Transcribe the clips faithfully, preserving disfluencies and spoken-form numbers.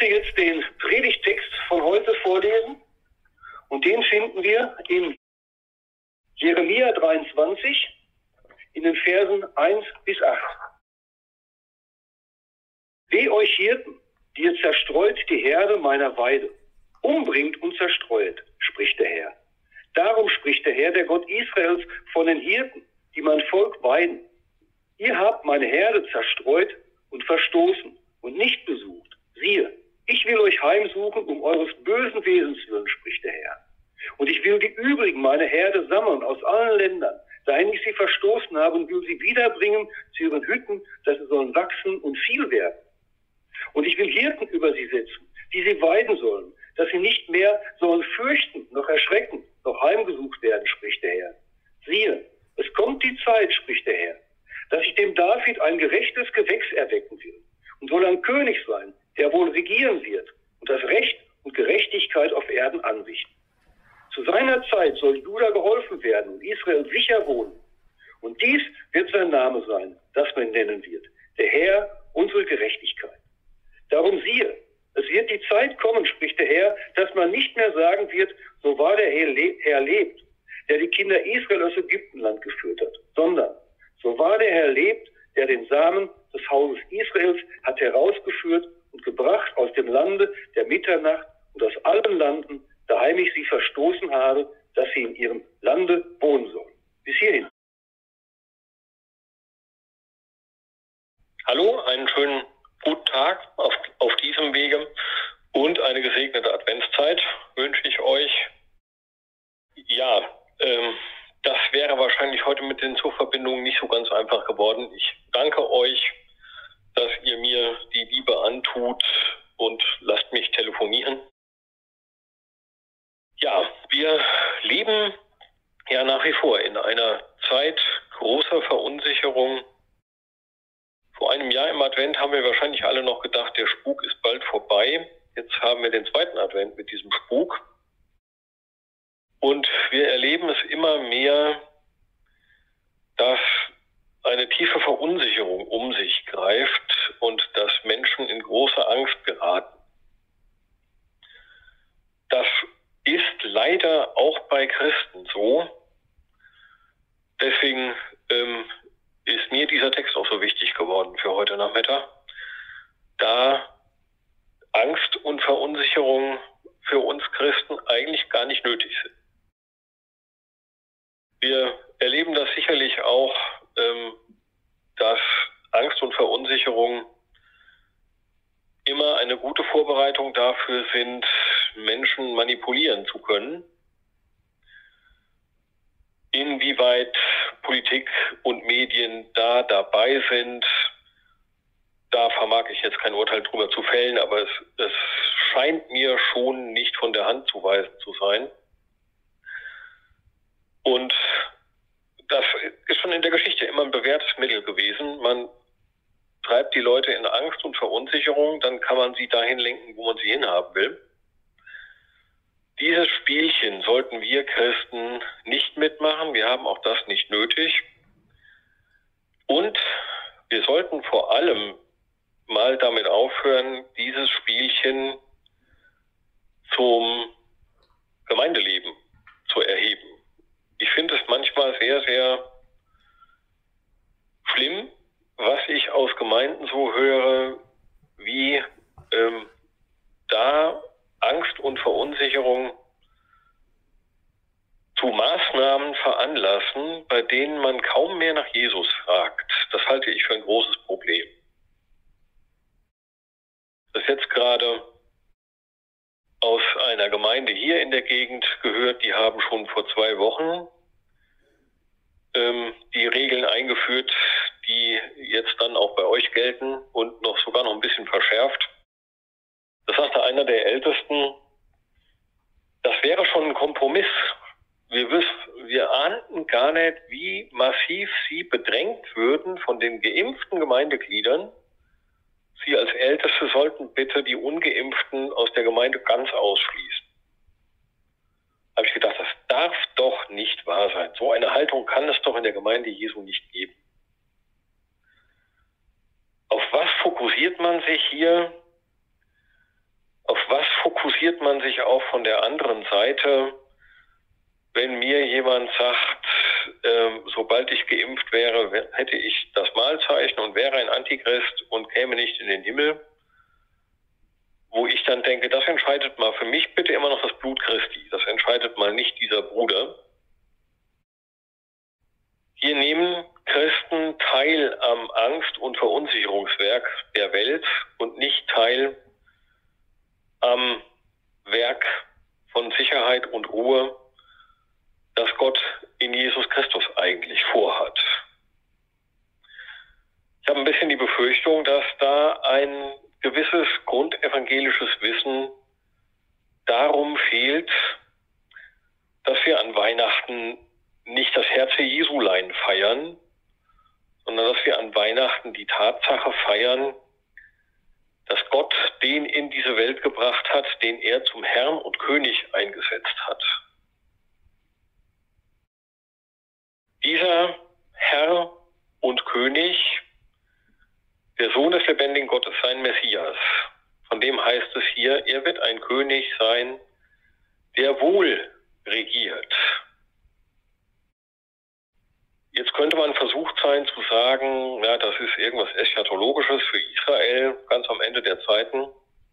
möchte jetzt den Predigttext von heute vorlesen und den finden wir in Jeremia dreiundzwanzig in den Versen eins bis acht. Weh euch Hirten, die ihr zerstreut die Herde meiner Weide, umbringt und zerstreut, spricht der Herr. Darum spricht der Herr, der Gott Israels, von den Hirten, die mein Volk weiden. Ihr habt meine Herde zerstreut und verstoßen und nicht besucht. Siehe, ich will euch heimsuchen um eures bösen Wesens willen, spricht der Herr. Und ich will die übrigen, meine Herde, sammeln aus allen Ländern, dahin ich sie verstoßen habe, und will sie wiederbringen zu ihren Hütten, dass sie sollen wachsen und viel werden. Und ich will Hirten über sie setzen, die sie weiden sollen, dass sie nicht mehr sollen fürchten, noch erschrecken, noch heimgesucht werden, spricht der Herr. Siehe, es kommt die Zeit, spricht der Herr, dass ich dem David ein gerechtes Gewächs erwecken will und soll ein König sein, der wohl regieren wird und das Recht und Gerechtigkeit auf Erden anrichten. Zu seiner Zeit soll Juda geholfen werden und Israel sicher wohnen. Und dies wird sein Name sein, das man nennen wird, der Herr, unsere Gerechtigkeit. Darum siehe, es wird die Zeit kommen, spricht der Herr, dass man nicht mehr sagen wird, so wahr der Herr lebt, der die Kinder Israel aus Ägyptenland geführt hat, sondern so wahr der Herr lebt, der den Samen des Hauses Israels hat herausgeführt und gebracht aus dem Lande der Mitternacht und aus allen Landen, daheim ich sie verstoßen habe, dass sie in ihrem Lande wohnen sollen. Bis hierhin. Hallo, einen schönen guten Tag auf, auf diesem Wege und eine gesegnete Adventszeit wünsche ich euch. Ja, ähm, das wäre wahrscheinlich heute mit den Zugverbindungen nicht so ganz einfach geworden. Ich danke euch, dass ihr mir die Liebe antut und lasst mich telefonieren. Ja, wir leben ja nach wie vor in einer Zeit großer Verunsicherung. Vor einem Jahr im Advent haben wir wahrscheinlich alle noch gedacht, der Spuk ist bald vorbei. Jetzt haben wir den zweiten Advent mit diesem Spuk. Und wir erleben es immer mehr, dass eine tiefe Verunsicherung um sich greift und dass Menschen in große Angst geraten. Das ist leider auch bei Christen so. Deswegen ähm, ist mir dieser Text auch so wichtig geworden für heute Nachmittag, da Angst und Verunsicherung für uns Christen eigentlich gar nicht nötig sind. Wir erleben das sicherlich auch, ähm, dass Angst und Verunsicherung immer eine gute Vorbereitung dafür sind, Menschen manipulieren zu können. Inwieweit Politik und Medien da dabei sind, da vermag ich jetzt kein Urteil drüber zu fällen, aber es, es scheint mir schon nicht von der Hand zu weisen zu sein. Und das ist schon in der Geschichte immer ein bewährtes Mittel gewesen. Man treibt die Leute in Angst und Verunsicherung, dann kann man sie dahin lenken, wo man sie hinhaben will. Dieses Spielchen sollten wir Christen nicht mitmachen. Wir haben auch das nicht nötig. Und wir sollten vor allem mal damit aufhören, dieses Spielchen zum Gemeindeleben zu erheben. Ich finde es manchmal sehr, sehr schlimm, was ich aus Gemeinden so höre, wie ähm, da Angst und Verunsicherung zu Maßnahmen veranlassen, bei denen man kaum mehr nach Jesus fragt. Das halte ich für ein großes Problem. Das ist jetzt gerade aus einer Gemeinde hier in der Gegend gehört, die haben schon vor zwei Wochen ähm, die Regeln eingeführt, die jetzt dann auch bei euch gelten und noch sogar noch ein bisschen verschärft. Das sagte einer der Ältesten, das wäre schon ein Kompromiss. Wir, wissen, wir ahnten gar nicht, wie massiv sie bedrängt würden von den geimpften Gemeindegliedern. Sie als Älteste sollten bitte die Ungeimpften aus der Gemeinde ganz ausschließen. Da habe ich gedacht, das darf doch nicht wahr sein. So eine Haltung kann es doch in der Gemeinde Jesu nicht geben. Auf was fokussiert man sich hier? amüsiert man sich auch von der anderen Seite, wenn mir jemand sagt, äh, sobald ich geimpft wäre, hätte ich das Malzeichen und wäre ein Antichrist und käme nicht in den Himmel. Wo ich dann denke, das entscheidet mal für mich bitte immer noch das Blut Christi. Das entscheidet mal nicht dieser Bruder. Hier nehmen Christen teil am Angst- und Verunsicherungswerk der Welt und nicht teil am Werk von Sicherheit und Ruhe, das Gott in Jesus Christus eigentlich vorhat. Ich habe ein bisschen die Befürchtung, dass da ein gewisses grundevangelisches Wissen darum fehlt, dass wir an Weihnachten nicht das Herze Jesulein feiern, sondern dass wir an Weihnachten die Tatsache feiern, dass Gott den in diese Welt gebracht hat, den er zum Herrn und König eingesetzt hat. Dieser Herr und König, der Sohn des lebendigen Gottes, sein Messias, von dem heißt es hier, er wird ein König sein, der wohl regiert. Jetzt könnte man versucht sein zu sagen, ja, das ist irgendwas Eschatologisches für Israel, ganz am Ende der Zeiten.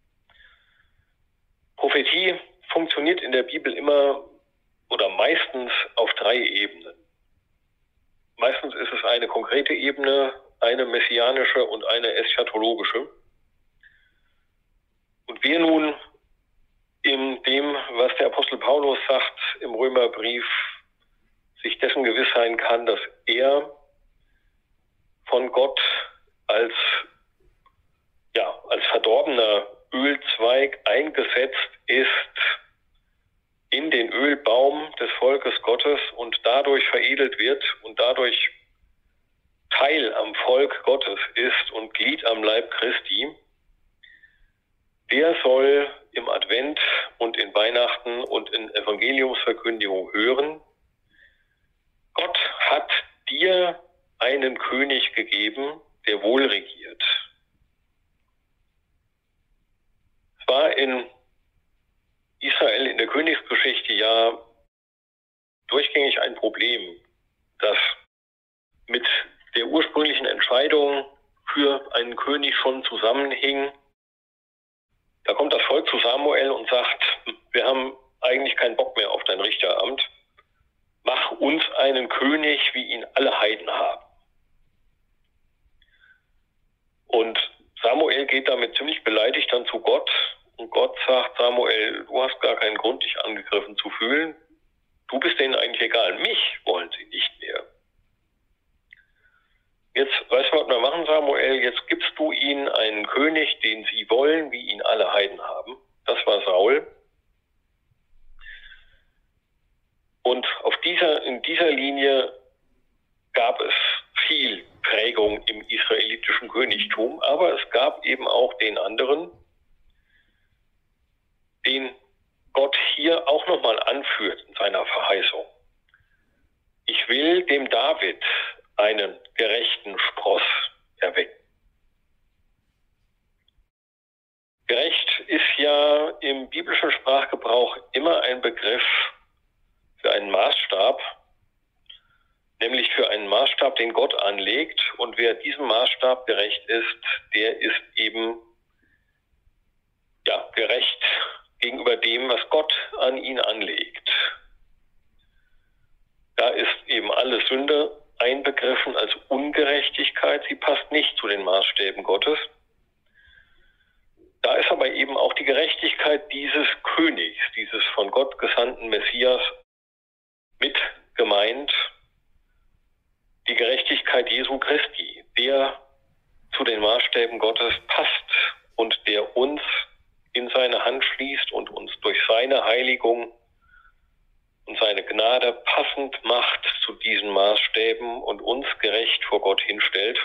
Prophetie funktioniert in der Bibel immer oder meistens auf drei Ebenen. Meistens ist es eine konkrete Ebene, eine messianische und eine eschatologische. Und wir nun in dem, was der Apostel Paulus sagt im Römerbrief, sich dessen gewiss sein kann, dass er von Gott als, ja, als verdorbener Ölzweig eingesetzt ist in den Ölbaum des Volkes Gottes und dadurch veredelt wird und dadurch Teil am Volk Gottes ist und Glied am Leib Christi, der soll im Advent und in Weihnachten und in Evangeliumsverkündigung hören: Gott hat dir einen König gegeben, der wohl regiert. Es war in Israel in der Königsgeschichte ja durchgängig ein Problem, das mit der ursprünglichen Entscheidung für einen König schon zusammenhing. Da kommt das Volk zu Samuel und sagt, wir haben eigentlich keinen Bock mehr auf dein Richteramt. Mach uns einen König, wie ihn alle Heiden haben. Und Samuel geht damit ziemlich beleidigt dann zu Gott. Und Gott sagt, Samuel, du hast gar keinen Grund, dich angegriffen zu fühlen. Du bist denen eigentlich egal. Mich wollen sie nicht mehr. Jetzt, weißt du, was wir machen, Samuel? Jetzt gibst du ihnen einen König, den sie wollen, wie ihn alle Heiden haben. Das war Saul. Und auf dieser, in dieser Linie gab es viel Prägung im israelitischen Königtum, aber es gab eben auch den anderen, den Gott hier auch nochmal anführt in seiner Verheißung. Ich will dem David einen gerechten Spross erwecken. Gerecht ist ja im biblischen Sprachgebrauch immer ein Begriff für einen Maßstab, nämlich für einen Maßstab, den Gott anlegt. Und wer diesem Maßstab gerecht ist, der ist eben ja, gerecht gegenüber dem, was Gott an ihn anlegt. Da ist eben alle Sünde einbegriffen als Ungerechtigkeit. Sie passt nicht zu den Maßstäben Gottes. Da ist aber eben auch die Gerechtigkeit dieses Königs, dieses von Gott gesandten Messias mit gemeint. Die Gerechtigkeit Jesu Christi, der zu den Maßstäben Gottes passt und der uns in seine Hand schließt und uns durch seine Heiligung und seine Gnade passend macht zu diesen Maßstäben und uns gerecht vor Gott hinstellt.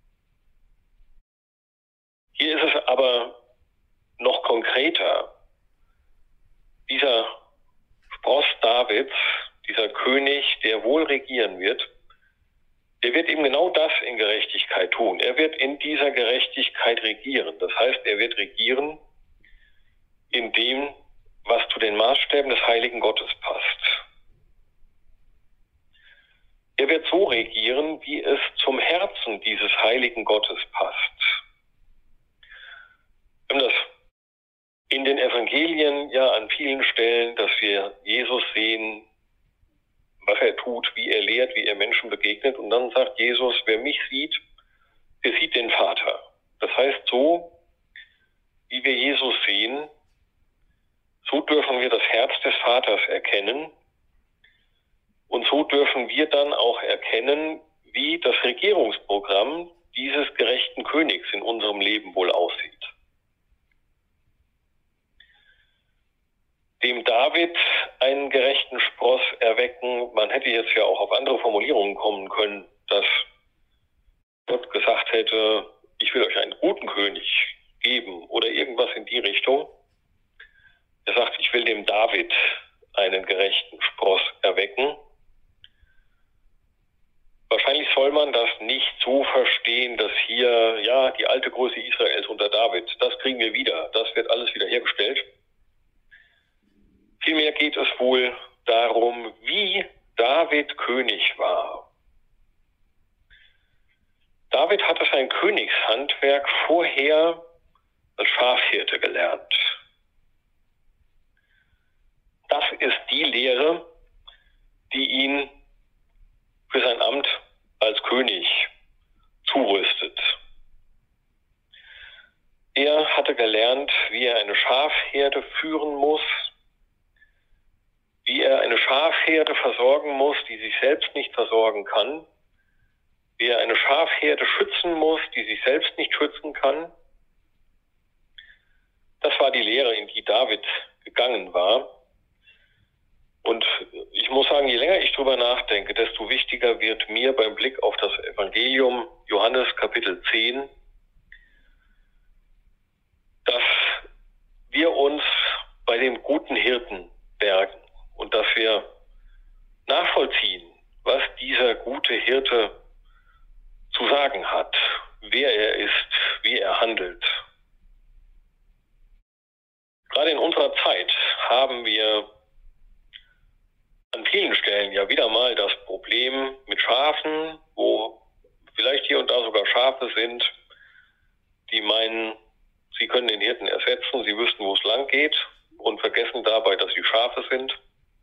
Hier ist es aber noch konkreter. Dieser Spross Davids, dieser König, der wohl regieren wird, der wird eben genau das in Gerechtigkeit tun. Er wird in dieser Gerechtigkeit regieren. Das heißt, er wird regieren, indem was zu den Maßstäben des heiligen Gottes passt. Er wird so regieren, wie es zum Herzen dieses heiligen Gottes passt. Wir haben das in den Evangelien ja an vielen Stellen, dass wir Jesus sehen, was er tut, wie er lehrt, wie er Menschen begegnet. Und dann sagt Jesus, wer mich sieht, der sieht den Vater. Das heißt, so wie wir Jesus sehen, so dürfen wir das Herz des Vaters erkennen. Und so dürfen wir dann auch erkennen, wie das Regierungsprogramm dieses gerechten Königs in unserem Leben wohl aussieht. Dem David einen gerechten Spross erwecken, man hätte jetzt ja auch auf andere Formulierungen kommen können, dass Gott gesagt hätte, ich will euch einen guten König geben oder irgendwas in die Richtung. Er sagt, ich will dem David einen gerechten Spross erwecken. Wahrscheinlich soll man das nicht so verstehen, dass hier, ja, die alte Größe Israels unter David, das kriegen wir wieder, das wird alles wiederhergestellt. Vielmehr geht es wohl darum, wie David König war. David hatte sein Königshandwerk vorher als Schafhirte gelernt. Das ist die Lehre, die ihn für sein Amt als König zurüstet. Er hatte gelernt, wie er eine Schafherde führen muss, wie er eine Schafherde versorgen muss, die sich selbst nicht versorgen kann, wie er eine Schafherde schützen muss, die sich selbst nicht schützen kann. Das war die Lehre, in die David gegangen war. Und ich muss sagen, je länger ich drüber nachdenke, desto wichtiger wird mir beim Blick auf das Evangelium Johannes Kapitel zehn, dass wir uns bei dem guten Hirten bergen und dass wir nachvollziehen, was dieser gute Hirte zu sagen hat, wer er ist, wie er handelt. Gerade in unserer Zeit haben wir an vielen Stellen ja wieder mal das Problem mit Schafen, wo vielleicht hier und da sogar Schafe sind, die meinen, sie können den Hirten ersetzen, sie wüssten, wo es lang geht und vergessen dabei, dass sie Schafe sind.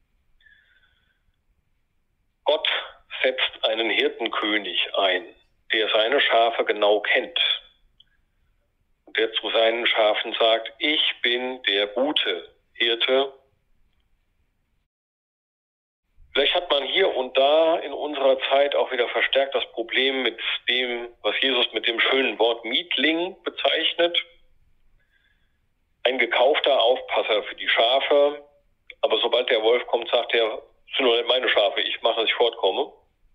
Gott setzt einen Hirtenkönig ein, der seine Schafe genau kennt. Und der zu seinen Schafen sagt, ich bin der gute Hirte. Vielleicht hat man hier und da in unserer Zeit auch wieder verstärkt das Problem mit dem, was Jesus mit dem schönen Wort Mietling bezeichnet. Ein gekaufter Aufpasser für die Schafe, aber sobald der Wolf kommt, sagt er, das sind nur nicht meine Schafe, ich mache, dass ich fortkomme.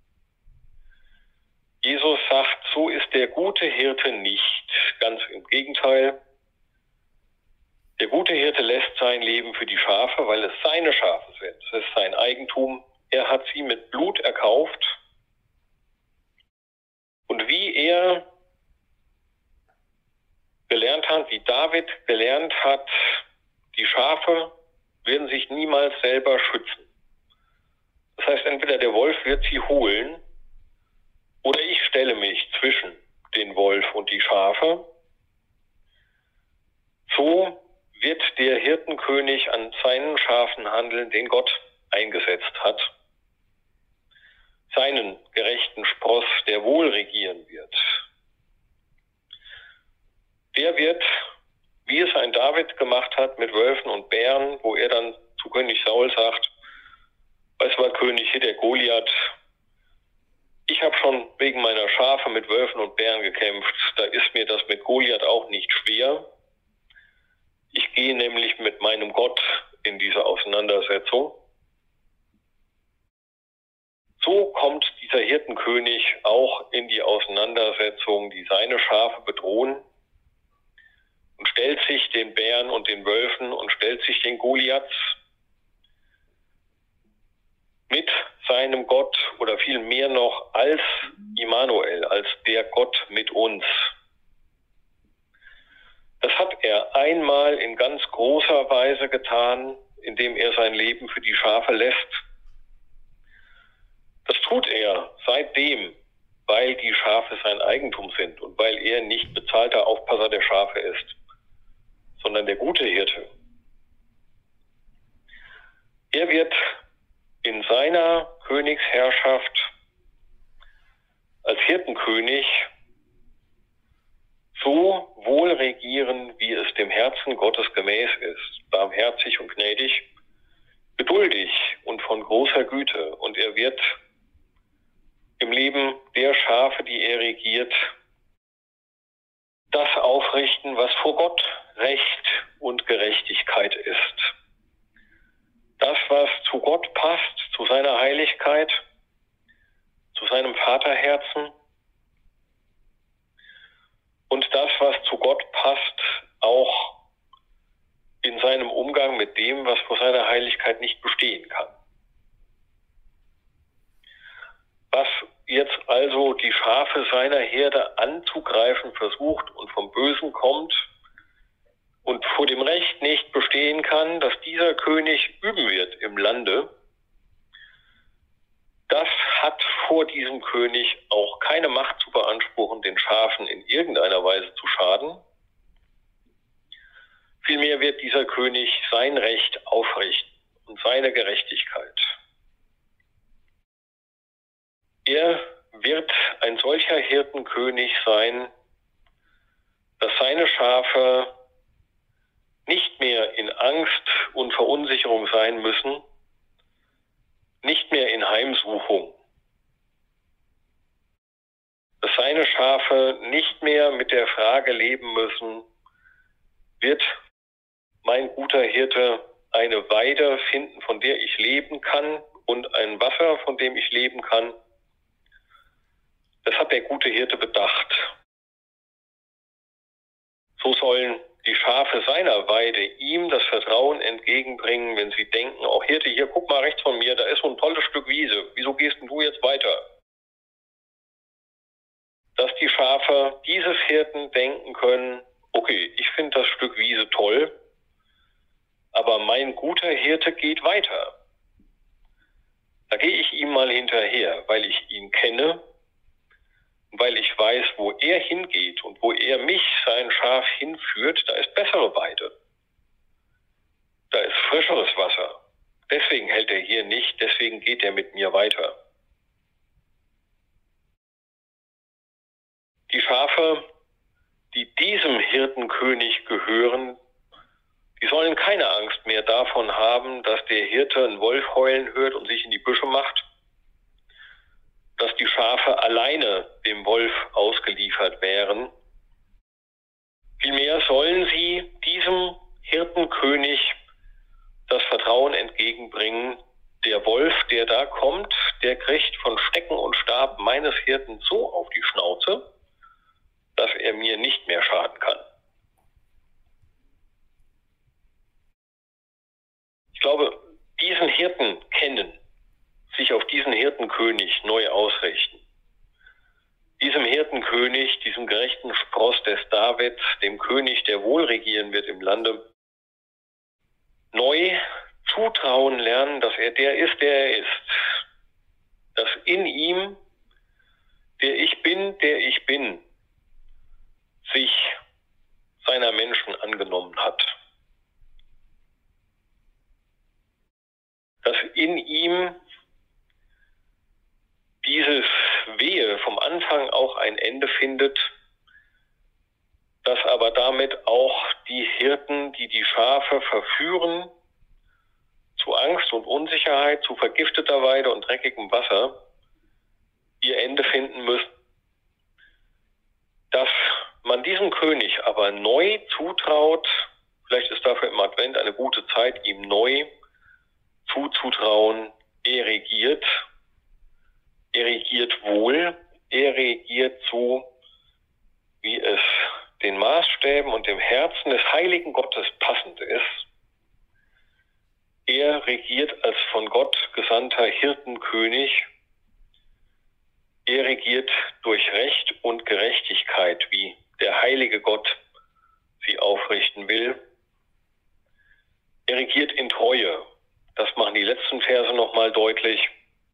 Jesus sagt, so ist der gute Hirte nicht, ganz im Gegenteil. Der gute Hirte lässt sein Leben für die Schafe, weil es seine Schafe sind. Es ist sein Eigentum. Er hat sie mit Blut erkauft. Und wie er gelernt hat, wie David gelernt hat, die Schafe werden sich niemals selber schützen. Das heißt, entweder der Wolf wird sie holen oder ich stelle mich zwischen den Wolf und die Schafe. So wird der Hirtenkönig an seinen Schafen handeln, den Gott eingesetzt hat. Seinen gerechten Spross, der wohl regieren wird. Der wird, wie es ein David gemacht hat mit Wölfen und Bären, wo er dann zu König Saul sagt, weißt du was, König, hier der Goliath, ich habe schon wegen meiner Schafe mit Wölfen und Bären gekämpft, da ist mir das mit Goliath auch nicht schwer. Ich gehe nämlich mit meinem Gott in diese Auseinandersetzung. So kommt dieser Hirtenkönig auch in die Auseinandersetzung, die seine Schafe bedrohen, und stellt sich den Bären und den Wölfen und stellt sich den Goliaths mit seinem Gott oder viel mehr noch als Immanuel, als der Gott mit uns. Das hat er einmal in ganz großer Weise getan, indem er sein Leben für die Schafe lässt. Das tut er seitdem, weil die Schafe sein Eigentum sind und weil er nicht bezahlter Aufpasser der Schafe ist, sondern der gute Hirte. Er wird in seiner Königsherrschaft als Hirtenkönig so wohl regieren, wie es dem Herzen Gottes gemäß ist, barmherzig und gnädig, geduldig und von großer Güte. Und er wird im Leben der Schafe, die er regiert, das aufrichten, was vor Gott Recht und Gerechtigkeit ist. Das, was zu Gott passt, zu seiner Heiligkeit, zu seinem Vaterherzen, und das, was zu Gott passt, auch in seinem Umgang mit dem, was vor seiner Heiligkeit nicht bestehen kann. Was jetzt also die Schafe seiner Herde anzugreifen versucht und vom Bösen kommt und vor dem Recht nicht bestehen kann, dass dieser König üben wird im Lande, das hat vor diesem König auch keine Macht zu beanspruchen, den Schafen in irgendeiner Weise zu schaden. Vielmehr wird dieser König sein Recht aufrichten und seine Gerechtigkeit. Er wird ein solcher Hirtenkönig sein, dass seine Schafe nicht mehr in Angst und Verunsicherung sein müssen, nicht mehr in Heimsuchung. Dass seine Schafe nicht mehr mit der Frage leben müssen, wird mein guter Hirte eine Weide finden, von der ich leben kann, und ein Wasser, von dem ich leben kann. Das hat der gute Hirte bedacht. So sollen die Schafe seiner Weide ihm das Vertrauen entgegenbringen, wenn sie denken, auch Hirte, hier, guck mal rechts von mir, da ist so ein tolles Stück Wiese. Wieso gehst denn du jetzt weiter? Dass die Schafe dieses Hirten denken können, okay, ich finde das Stück Wiese toll, aber mein guter Hirte geht weiter. Da gehe ich ihm mal hinterher, weil ich ihn kenne, weil ich weiß, wo er hingeht und wo er mich, sein Schaf, hinführt, da ist bessere Weide. Da ist frischeres Wasser. Deswegen hält er hier nicht, deswegen geht er mit mir weiter. Die Schafe, die diesem Hirtenkönig gehören, die sollen keine Angst mehr davon haben, dass der Hirte einen Wolf heulen hört und sich in die Büsche macht, dass die Schafe alleine dem Wolf ausgeliefert wären. Vielmehr sollen sie diesem Hirtenkönig das Vertrauen entgegenbringen, der Wolf, der da kommt, der kriegt von Stecken und Stab meines Hirten so auf die Schnauze, dass er mir nicht mehr schaden kann. Ich glaube, diesen Hirten kennen, sich auf diesen Hirtenkönig neu ausrichten. Diesem Hirtenkönig, diesem gerechten Spross des Davids, dem König, der wohl regieren wird im Lande, neu zutrauen lernen, dass er der ist, der er ist. Dass in ihm, der ich bin, der ich bin, sich seiner Menschen angenommen hat. Dass in ihm dieses Wehe vom Anfang auch ein Ende findet, dass aber damit auch die Hirten, die die Schafe verführen, zu Angst und Unsicherheit, zu vergifteter Weide und dreckigem Wasser, ihr Ende finden müssen. Dass man diesem König aber neu zutraut, vielleicht ist dafür im Advent eine gute Zeit, ihm neu zuzutrauen, er regiert, er regiert wohl, er regiert so, wie es den Maßstäben und dem Herzen des heiligen Gottes passend ist. Er regiert als von Gott gesandter Hirtenkönig. Er regiert durch Recht und Gerechtigkeit, wie der heilige Gott sie aufrichten regieren will. Er regiert in Treue. Das machen die letzten Verse nochmal deutlich.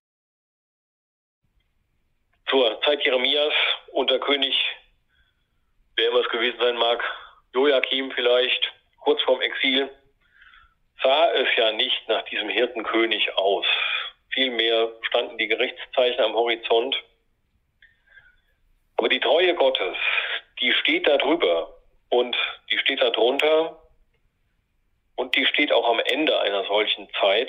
Zur Zeit Jeremias unter König, wer immer es gewesen sein mag, Joachim vielleicht, kurz vorm Exil, sah es ja nicht nach diesem Hirtenkönig aus. Vielmehr standen die Gerichtszeichen am Horizont. Aber die Treue Gottes, die steht da drüber und die steht da drunter und die steht auch am Ende einer solchen Zeit.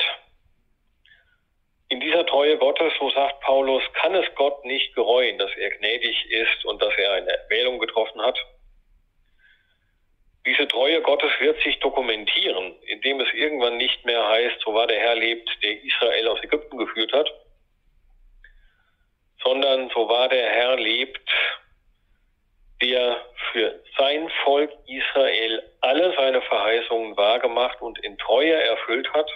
In dieser Treue Gottes, so sagt Paulus, kann es Gott nicht gereuen, dass er gnädig ist und dass er eine Erwählung getroffen hat. Diese Treue Gottes wird sich dokumentieren, indem es irgendwann nicht mehr heißt, so wahr der Herr lebt, der Israel aus Ägypten geführt hat, sondern so wahr der Herr lebt, der für sein Volk Israel alle seine Verheißungen wahrgemacht und in Treue erfüllt hat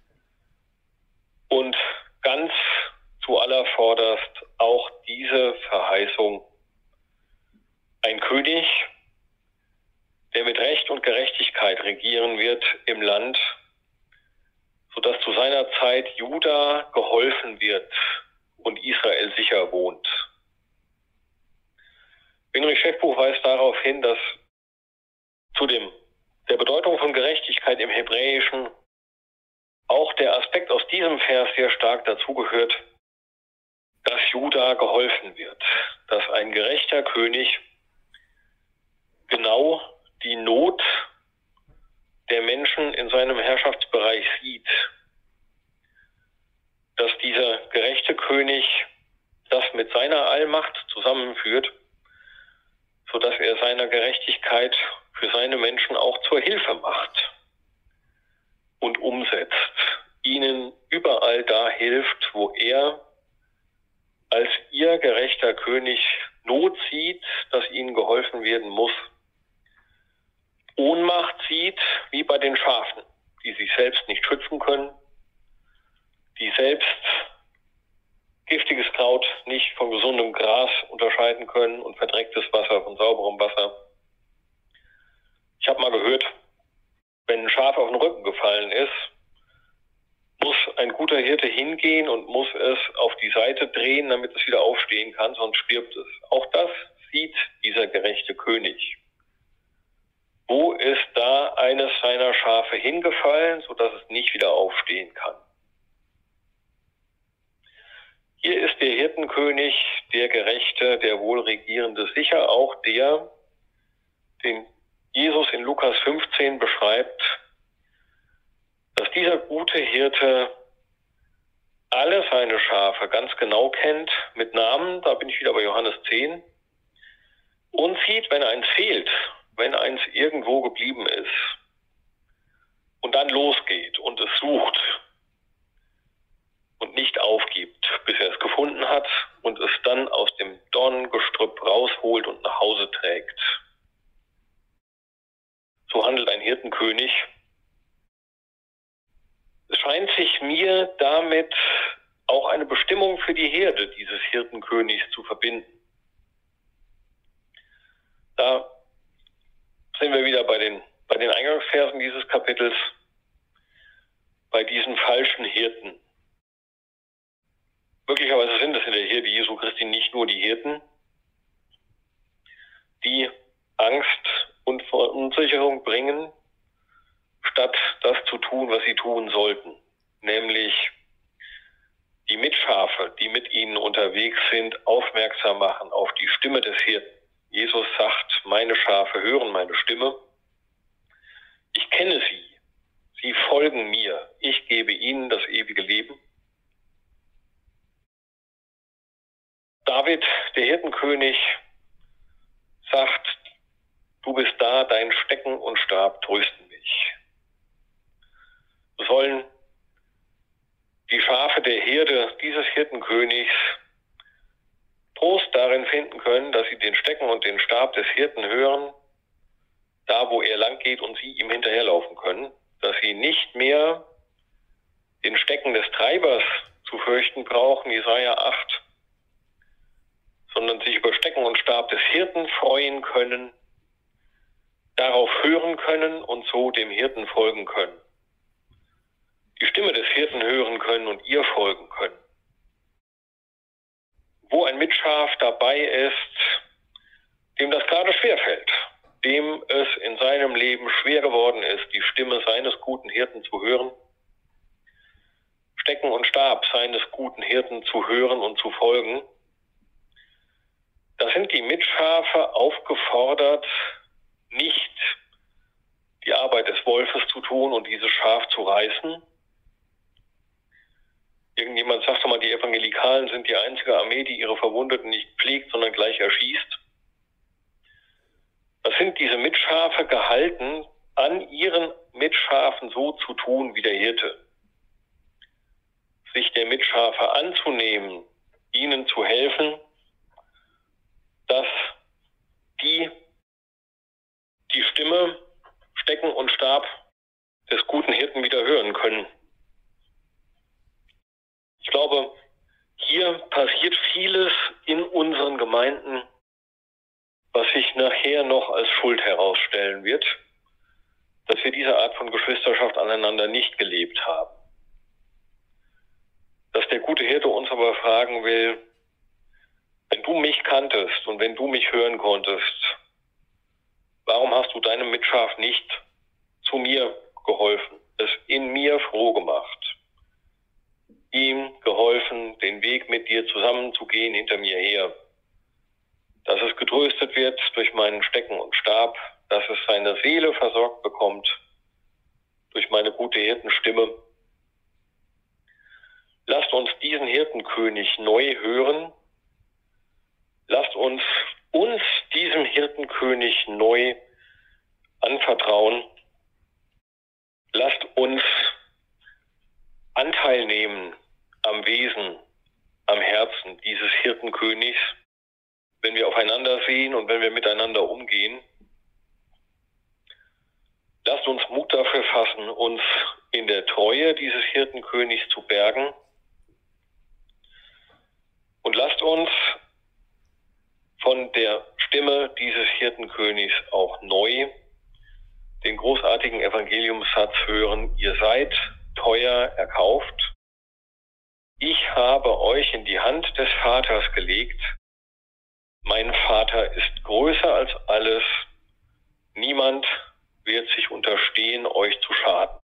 und ganz zuallervorderst auch diese Verheißung, ein König, der mit Recht und Gerechtigkeit regieren wird im Land, sodass zu seiner Zeit Juda geholfen wird und Israel sicher wohnt. Winrich Schäffbuch weist darauf hin, dass zu dem, der Bedeutung von Gerechtigkeit im Hebräischen auch der Aspekt aus diesem Vers sehr stark dazugehört, dass Juda geholfen wird, dass ein gerechter König genau die Not der Menschen in seinem Herrschaftsbereich sieht, dass dieser gerechte König das mit seiner Allmacht zusammenführt, sodass er seiner Gerechtigkeit für seine Menschen auch zur Hilfe macht und umsetzt, ihnen überall da hilft, wo er als ihr gerechter König Not sieht, dass ihnen geholfen werden muss, Ohnmacht sieht, wie bei den Schafen, die sich selbst nicht schützen können, die selbst giftiges Kraut nicht von gesundem Gras unterscheiden können und verdrecktes Wasser von sauberem Wasser. Ich habe mal gehört, wenn ein Schaf auf den Rücken gefallen ist, muss ein guter Hirte hingehen und muss es auf die Seite drehen, damit es wieder aufstehen kann, sonst stirbt es. Auch das sieht dieser gerechte König. Wo ist da eines seiner Schafe hingefallen, sodass es nicht wieder aufstehen kann? Hier ist der Hirtenkönig, der Gerechte, der Wohlregierende, sicher auch der, den Jesus in Lukas fünfzehn beschreibt, dass dieser gute Hirte alle seine Schafe ganz genau kennt, mit Namen, da bin ich wieder bei Johannes zehn, und sieht, wenn eins fehlt, wenn eins irgendwo geblieben ist und dann losgeht und es sucht und nicht aufgibt, bis er es gefunden hat und es dann aus dem Dornengestrüpp rausholt und nach Hause trägt. So handelt ein Hirtenkönig. Es scheint sich mir damit auch eine Bestimmung für die Herde dieses Hirtenkönigs zu verbinden. Da sind wir wieder bei den, bei den Eingangsversen dieses Kapitels, bei diesen falschen Hirten. Möglicherweise sind es in der Herde Jesu Christi nicht nur die Hirten, die Angst und Verunsicherung bringen, statt das zu tun, was sie tun sollten, nämlich die Mitschafe, die mit ihnen unterwegs sind, aufmerksam machen auf die Stimme des Hirten. Jesus sagt, meine Schafe hören meine Stimme. Ich kenne sie. Sie folgen mir. Ich gebe ihnen das ewige Leben. David, der Hirtenkönig, sagt, du bist da, dein Stecken und Stab trösten mich. So sollen die Schafe der Herde dieses Hirtenkönigs Trost darin finden können, dass sie den Stecken und den Stab des Hirten hören, da wo er lang geht und sie ihm hinterherlaufen können, dass sie nicht mehr den Stecken des Treibers zu fürchten brauchen, Jesaja acht, sondern sich über Stecken und Stab des Hirten freuen können, darauf hören können und so dem Hirten folgen können. Die Stimme des Hirten hören können und ihr folgen können. Wo ein Mitschaf dabei ist, dem das gerade schwerfällt, dem es in seinem Leben schwer geworden ist, die Stimme seines guten Hirten zu hören, Stecken und Stab seines guten Hirten zu hören und zu folgen, da sind die Mitschafe aufgefordert, nicht die Arbeit des Wolfes zu tun und dieses Schaf zu reißen. Irgendjemand sagte mal, die Evangelikalen sind die einzige Armee, die ihre Verwundeten nicht pflegt, sondern gleich erschießt. Das sind diese Mitschafe gehalten, an ihren Mitschafen so zu tun wie der Hirte. Sich der Mitschafe anzunehmen, ihnen zu helfen, dass die die Stimme, Stecken und Stab des guten Hirten wieder hören können. Ich glaube, hier passiert vieles in unseren Gemeinden, was sich nachher noch als Schuld herausstellen wird, dass wir diese Art von Geschwisterschaft aneinander nicht gelebt haben. Dass der gute Hirte uns aber fragen will, wenn du mich kanntest und wenn du mich hören konntest, warum hast du deinem Mitschaf nicht zu mir geholfen, es in mir froh gemacht, ihm geholfen, den Weg mit dir zusammenzugehen hinter mir her, dass es getröstet wird durch meinen Stecken und Stab, dass es seine Seele versorgt bekommt durch meine gute Hirtenstimme. Lasst uns diesen Hirtenkönig neu hören. Lasst uns uns diesem Hirtenkönig neu anvertrauen. Lasst uns Anteil nehmen am Wesen, am Herzen dieses Hirtenkönigs, wenn wir aufeinander sehen und wenn wir miteinander umgehen. Lasst uns Mut dafür fassen, uns in der Treue dieses Hirtenkönigs zu bergen. Und lasst uns von der Stimme dieses Hirtenkönigs auch neu den großartigen Evangeliumssatz hören: Ihr seid teuer erkauft. Ich habe euch in die Hand des Vaters gelegt. Mein Vater ist größer als alles. Niemand wird sich unterstehen, euch zu schaden.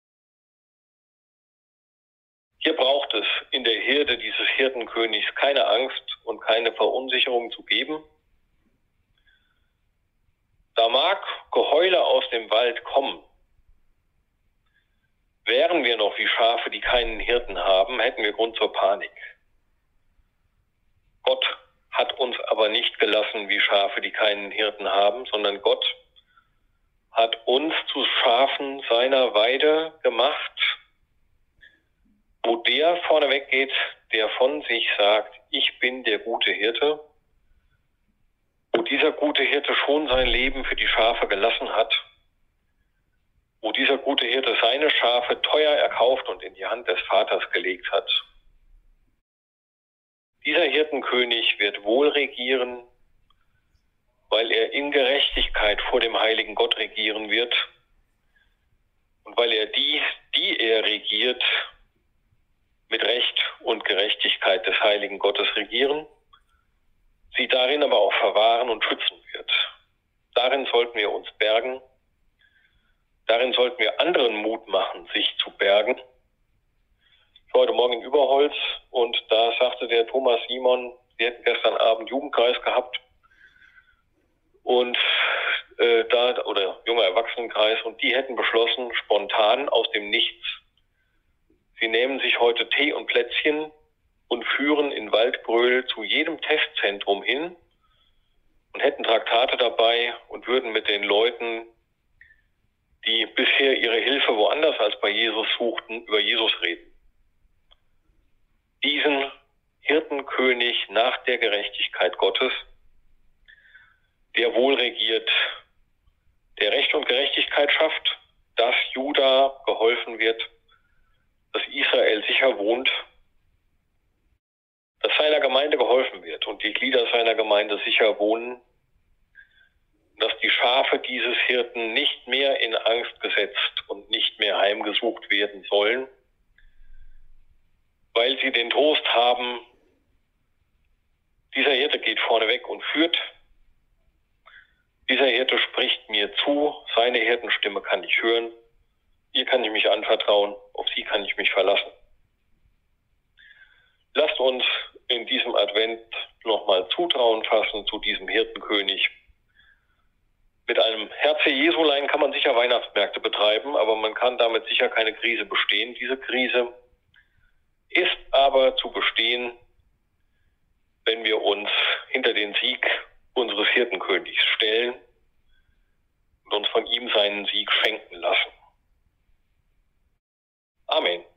Hier braucht es in der Herde dieses Hirtenkönigs keine Angst und keine Verunsicherung zu geben. Da mag Geheule aus dem Wald kommen. Wären wir noch wie Schafe, die keinen Hirten haben, hätten wir Grund zur Panik. Gott hat uns aber nicht gelassen wie Schafe, die keinen Hirten haben, sondern Gott hat uns zu Schafen seiner Weide gemacht, wo der vorneweg geht, der von sich sagt, ich bin der gute Hirte, wo dieser gute Hirte schon sein Leben für die Schafe gelassen hat, wo dieser gute Hirte seine Schafe teuer erkauft und in die Hand des Vaters gelegt hat. Dieser Hirtenkönig wird wohl regieren, weil er in Gerechtigkeit vor dem heiligen Gott regieren wird und weil er die, die er regiert, mit Recht und Gerechtigkeit des heiligen Gottes regieren, sie darin aber auch verwahren und schützen wird. Darin sollten wir uns bergen, darin sollten wir anderen Mut machen, sich zu bergen. Ich war heute Morgen in Überholz und da sagte der Thomas Simon, wir hätten gestern Abend Jugendkreis gehabt und äh, da oder junger Erwachsenenkreis und die hätten beschlossen, spontan aus dem Nichts, sie nehmen sich heute Tee und Plätzchen und führen in Waldbröl zu jedem Testzentrum hin und hätten Traktate dabei und würden mit den Leuten, die bisher ihre Hilfe woanders als bei Jesus suchten, über Jesus reden. Diesen Hirtenkönig nach der Gerechtigkeit Gottes, der wohl regiert, der Recht und Gerechtigkeit schafft, dass Juda geholfen wird, dass Israel sicher wohnt, dass seiner Gemeinde geholfen wird und die Glieder seiner Gemeinde sicher wohnen, dass die Schafe dieses Hirten nicht mehr in Angst gesetzt und nicht mehr heimgesucht werden sollen, weil sie den Trost haben, dieser Hirte geht vorneweg und führt. Dieser Hirte spricht mir zu, seine Hirtenstimme kann ich hören, ihr kann ich mich anvertrauen, auf sie kann ich mich verlassen. Lasst uns in diesem Advent nochmal Zutrauen fassen zu diesem Hirtenkönig. Mit einem Herze Jesulein kann man sicher Weihnachtsmärkte betreiben, aber man kann damit sicher keine Krise bestehen. Diese Krise ist aber zu bestehen, wenn wir uns hinter den Sieg unseres Hirtenkönigs stellen und uns von ihm seinen Sieg schenken lassen. Amen.